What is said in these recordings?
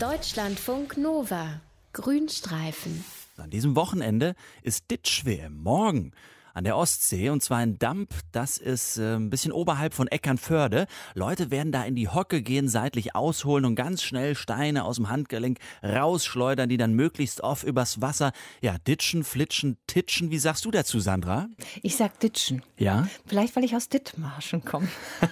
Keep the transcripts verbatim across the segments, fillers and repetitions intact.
Deutschlandfunk Nova. Grünstreifen. An diesem Wochenende ist Ditsch-W M. Morgen an der Ostsee, und zwar in Damp. Das ist äh, ein bisschen oberhalb von Eckernförde. Leute werden da in die Hocke gehen, seitlich ausholen und ganz schnell Steine aus dem Handgelenk rausschleudern, die dann möglichst oft übers Wasser, ja, ditschen, flitschen, titschen. Wie sagst du dazu, Sandra? Ich sag ditschen. Ja? Vielleicht, weil ich aus Dithmarschen komme.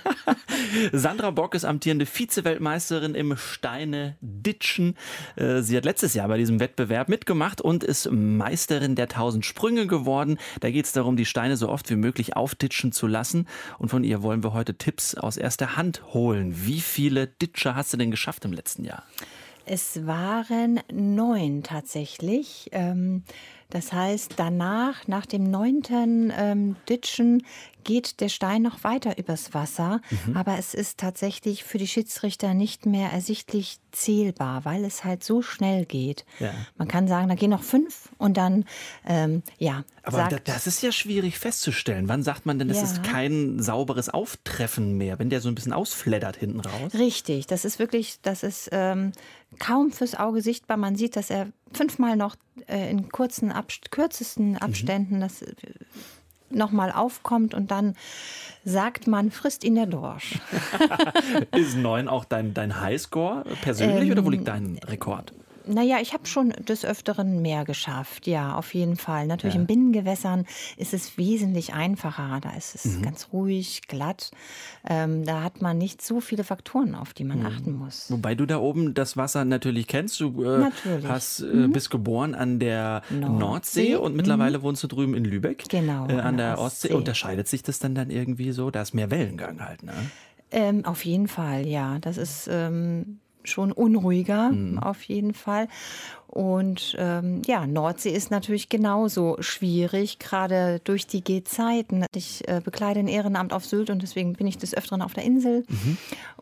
Sandra Bock ist amtierende Vize-Weltmeisterin im Steine-Ditschen. Sie hat letztes Jahr bei diesem Wettbewerb mitgemacht und ist Meisterin der tausend Sprünge geworden. Da geht es darum, die Steine so oft wie möglich aufditschen zu lassen. Und von ihr wollen wir heute Tipps aus erster Hand holen. Wie viele Ditscher hast du denn geschafft im letzten Jahr? Es waren neun tatsächlich. Das heißt, danach, nach dem neunten ähm, Ditschen, geht der Stein noch weiter übers Wasser. Mhm. Aber es ist tatsächlich für die Schiedsrichter nicht mehr ersichtlich zählbar, weil es halt so schnell geht. Ja. Man kann sagen, da gehen noch fünf und dann, ähm, ja. Aber sagt, das ist ja schwierig festzustellen. Wann sagt man denn, das ja. ist kein sauberes Auftreffen mehr, wenn der so ein bisschen ausfleddert hinten raus? Richtig, das ist wirklich, das ist ähm, kaum fürs Auge sichtbar. Man sieht, dass er fünfmal noch äh, in kurzen, Abst- kürzesten Abständen mhm. das nochmal aufkommt und dann sagt man, frisst ihn der Dorsch. Ist neun auch dein, dein Highscore persönlich ähm, oder wo liegt dein Rekord? Naja, ich habe schon des Öfteren mehr geschafft, ja, auf jeden Fall. Natürlich ja. in Binnengewässern ist es wesentlich einfacher. Da ist es mhm. ganz ruhig, glatt. Ähm, da hat man nicht so viele Faktoren, auf die man mhm. achten muss. Wobei du da oben das Wasser natürlich kennst. Du äh, natürlich. hast, äh, mhm. bist geboren an der Nordsee, Nordsee und mittlerweile mhm. wohnst du drüben in Lübeck. Genau. Äh, an der Ostsee. Ostsee. Unterscheidet sich das dann dann irgendwie so? Da ist mehr Wellengang halt, ne? Ähm, auf jeden Fall, ja. Das ist Ähm schon unruhiger, mhm. auf jeden Fall. Und ähm, ja, Nordsee ist natürlich genauso schwierig, gerade durch die Gezeiten. Ich äh, bekleide ein Ehrenamt auf Sylt und deswegen bin ich des Öfteren auf der Insel. Mhm.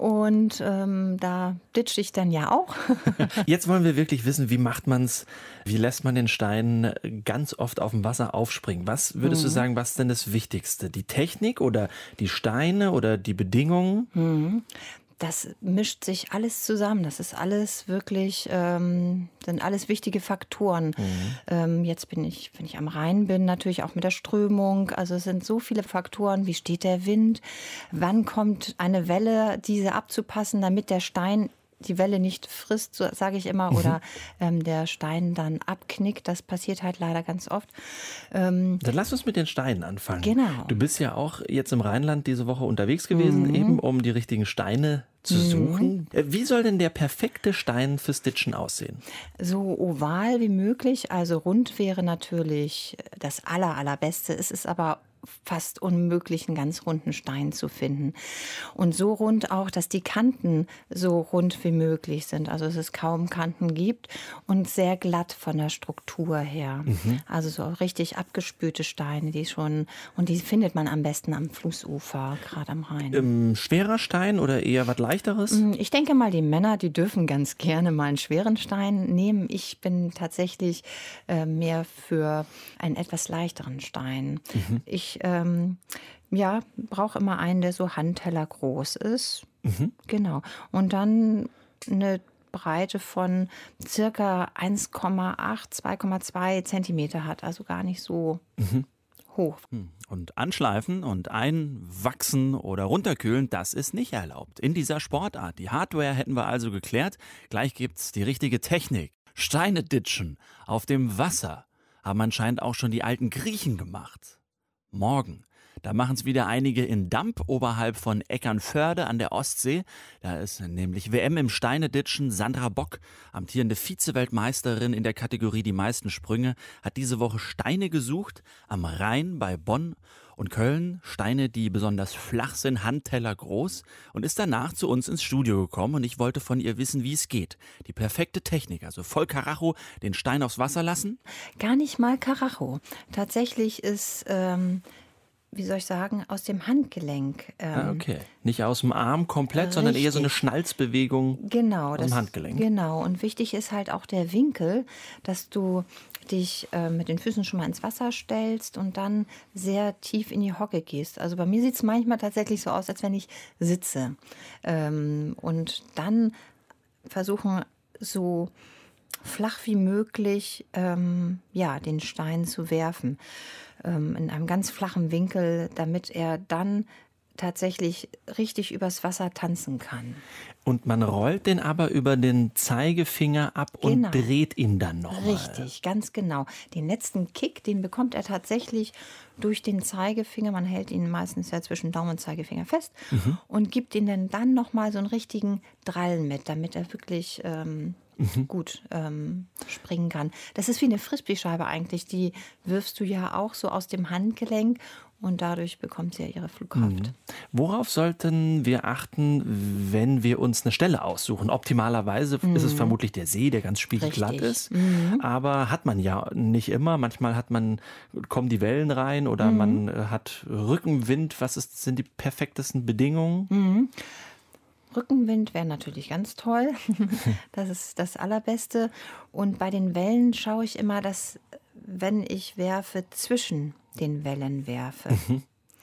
Und ähm, da ditsche ich dann ja auch. Jetzt wollen wir wirklich wissen, wie macht man's, wie lässt man den Stein ganz oft auf dem Wasser aufspringen? Was würdest mhm. du sagen, was ist denn das Wichtigste? Die Technik oder die Steine oder die Bedingungen? Mhm. Das mischt sich alles zusammen. Das ist alles wirklich, ähm, sind alles wichtige Faktoren. Mhm. Ähm, jetzt bin ich, wenn ich am Rhein bin, natürlich auch mit der Strömung. Also es sind so viele Faktoren. Wie steht der Wind? Wann kommt eine Welle, diese abzupassen, damit der Stein die Welle nicht frisst, so sage ich immer, mhm. oder ähm, der Stein dann abknickt. Das passiert halt leider ganz oft. Ähm, dann lass uns mit den Steinen anfangen. Genau. Du bist ja auch jetzt im Rheinland diese Woche unterwegs gewesen, mhm. eben um die richtigen Steine zu mhm. suchen. Wie soll denn der perfekte Stein fürs Ditschen aussehen? So oval wie möglich, also rund wäre natürlich das aller, allerbeste. Es ist aber fast unmöglich, einen ganz runden Stein zu finden. Und so rund auch, dass die Kanten so rund wie möglich sind. Also dass es kaum Kanten gibt und sehr glatt von der Struktur her. Mhm. Also so richtig abgespülte Steine, die schon, und die findet man am besten am Flussufer, gerade am Rhein. Ähm, schwerer Stein oder eher was Leichteres? Ich denke mal, die Männer, die dürfen ganz gerne mal einen schweren Stein nehmen. Ich bin tatsächlich äh, mehr für einen etwas leichteren Stein. Mhm. Ich Ich ähm, ja, brauche immer einen, der so Handteller groß ist. Mhm. Genau. Und dann eine Breite von circa eins Komma acht, zwei Komma zwei Zentimeter hat. Also gar nicht so mhm. hoch. Und anschleifen und einwachsen oder runterkühlen, das ist nicht erlaubt in dieser Sportart. Die Hardware hätten wir also geklärt. Gleich gibt's die richtige Technik. Steine ditschen auf dem Wasser haben anscheinend auch schon die alten Griechen gemacht. Morgen. Da machen es wieder einige in Damp oberhalb von Eckernförde an der Ostsee. Da ist nämlich W M im Steineditschen. Sandra Bock, amtierende Vize-Weltmeisterin in der Kategorie Die meisten Sprünge, hat diese Woche Steine gesucht am Rhein bei Bonn und Köln. Steine, die besonders flach sind, Handteller groß, und ist danach zu uns ins Studio gekommen. Und ich wollte von ihr wissen, wie es geht. Die perfekte Technik, also voll Karacho, den Stein aufs Wasser lassen? Gar nicht mal Karacho. Tatsächlich ist ähm wie soll ich sagen, aus dem Handgelenk. Ähm, ah, okay. Nicht aus dem Arm komplett, richtig, sondern eher so eine Schnalzbewegung genau, aus das, dem Handgelenk. Genau, und wichtig ist halt auch der Winkel, dass du dich äh, mit den Füßen schon mal ins Wasser stellst und dann sehr tief in die Hocke gehst. Also bei mir sieht es manchmal tatsächlich so aus, als wenn ich sitze. Ähm, und dann versuchen, so flach wie möglich ähm, ja, den Stein zu werfen, ähm, in einem ganz flachen Winkel, damit er dann tatsächlich richtig übers Wasser tanzen kann. Und man rollt den aber über den Zeigefinger ab und Genau. dreht ihn dann nochmal. Richtig, ganz genau. Den letzten Kick, den bekommt er tatsächlich durch den Zeigefinger. Man hält ihn meistens ja zwischen Daumen und Zeigefinger fest mhm. und gibt ihn dann, dann nochmal so einen richtigen Drall mit, damit er wirklich ähm, mhm. gut ähm, springen kann. Das ist wie eine Frisbee-Scheibe eigentlich. Die wirfst du ja auch so aus dem Handgelenk. Und dadurch bekommt sie ja ihre Flugkraft. Mhm. Worauf sollten wir achten, wenn wir uns eine Stelle aussuchen? Optimalerweise mhm. ist es vermutlich der See, der ganz spiegelglatt ist. Mhm. Aber hat man ja nicht immer. Manchmal hat man, kommen die Wellen rein oder mhm. man hat Rückenwind. Was ist, sind die perfektesten Bedingungen? Mhm. Rückenwind wäre natürlich ganz toll. Das ist das Allerbeste. Und bei den Wellen schaue ich immer, dass, wenn ich werfe, zwischen den Wellen werfe. Mhm.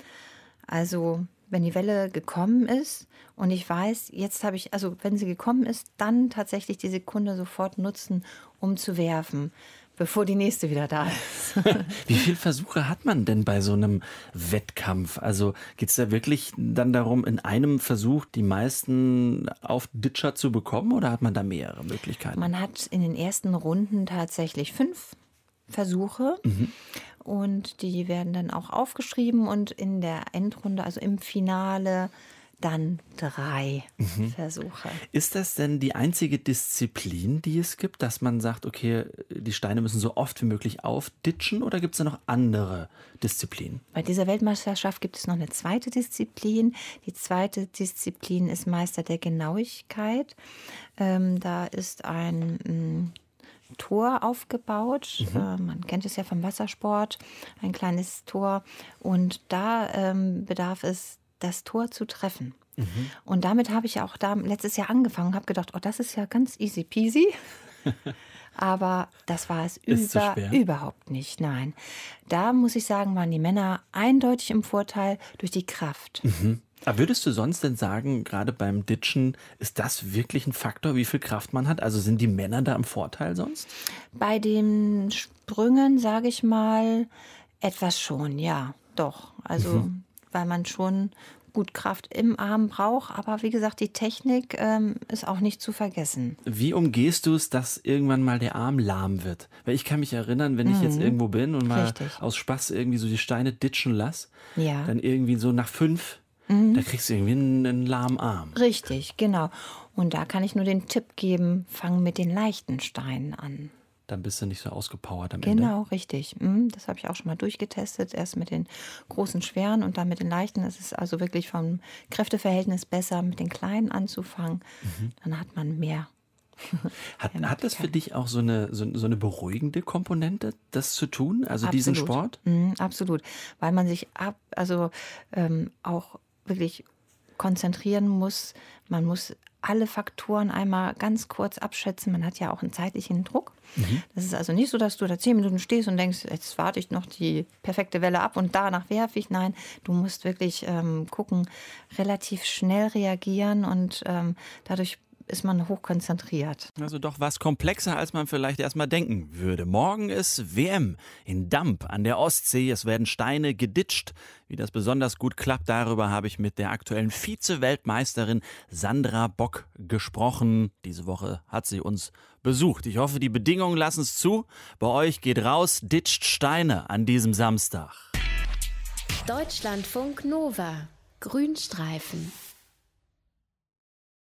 Also wenn die Welle gekommen ist und ich weiß, jetzt habe ich, also wenn sie gekommen ist, dann tatsächlich die Sekunde sofort nutzen, um zu werfen, bevor die nächste wieder da ist. Wie viele Versuche hat man denn bei so einem Wettkampf? Also geht es da wirklich dann darum, in einem Versuch die meisten auf Ditcher zu bekommen oder hat man da mehrere Möglichkeiten? Man hat in den ersten Runden tatsächlich fünf Versuche. Mhm. Und die werden dann auch aufgeschrieben und in der Endrunde, also im Finale, dann drei mhm. Versuche. Ist das denn die einzige Disziplin, die es gibt, dass man sagt, okay, die Steine müssen so oft wie möglich aufditschen oder gibt es da noch andere Disziplinen? Bei dieser Weltmeisterschaft gibt es noch eine zweite Disziplin. Die zweite Disziplin ist Meister der Genauigkeit. Ähm, da ist ein m, Tor aufgebaut. Mhm. Äh, man kennt es ja vom Wassersport, ein kleines Tor. Und da ähm, bedarf es, das Tor zu treffen. Mhm. Und damit habe ich auch da letztes Jahr angefangen und habe gedacht, oh, das ist ja ganz easy peasy. Aber das war es über, überhaupt nicht, nein. Da muss ich sagen, waren die Männer eindeutig im Vorteil durch die Kraft. Mhm. Aber würdest du sonst denn sagen, gerade beim Ditchen, ist das wirklich ein Faktor, wie viel Kraft man hat? Also sind die Männer da im Vorteil sonst? Bei den Sprüngen, sage ich mal, etwas schon, ja, doch. Also, mhm. weil man schon gut Kraft im Arm braucht. Aber wie gesagt, die Technik ähm, ist auch nicht zu vergessen. Wie umgehst du es, dass irgendwann mal der Arm lahm wird? Weil ich kann mich erinnern, wenn ich mhm. jetzt irgendwo bin und mal Richtig. aus Spaß irgendwie so die Steine ditchen lasse, ja. dann irgendwie so nach fünf... Mhm. Da kriegst du irgendwie einen, einen lahmen Arm. Richtig, genau. Und da kann ich nur den Tipp geben, fang mit den leichten Steinen an. Dann bist du nicht so ausgepowert am genau, Ende. Genau, richtig. Das habe ich auch schon mal durchgetestet. Erst mit den großen, schweren und dann mit den leichten. Es ist also wirklich vom Kräfteverhältnis besser, mit den kleinen anzufangen. Mhm. Dann hat man mehr. Hat, hat das für dich auch so eine, so, so eine beruhigende Komponente, das zu tun? Also absolut. Diesen Sport? Mhm, absolut. Weil man sich ab, also ähm, auch wirklich konzentrieren muss. Man muss alle Faktoren einmal ganz kurz abschätzen. Man hat ja auch einen zeitlichen Druck. Mhm. Das ist also nicht so, dass du da zehn Minuten stehst und denkst, jetzt warte ich noch die perfekte Welle ab und danach werfe ich. Nein, du musst wirklich ähm, gucken, relativ schnell reagieren und ähm, dadurch ist man hochkonzentriert. Also doch was komplexer, als man vielleicht erstmal denken würde. Morgen ist W M in Damp an der Ostsee. Es werden Steine geditscht. Wie das besonders gut klappt, darüber habe ich mit der aktuellen Vize-Weltmeisterin Sandra Bock gesprochen. Diese Woche hat sie uns besucht. Ich hoffe, die Bedingungen lassen es zu. Bei euch geht raus, ditcht Steine an diesem Samstag. Deutschlandfunk Nova. Grünstreifen.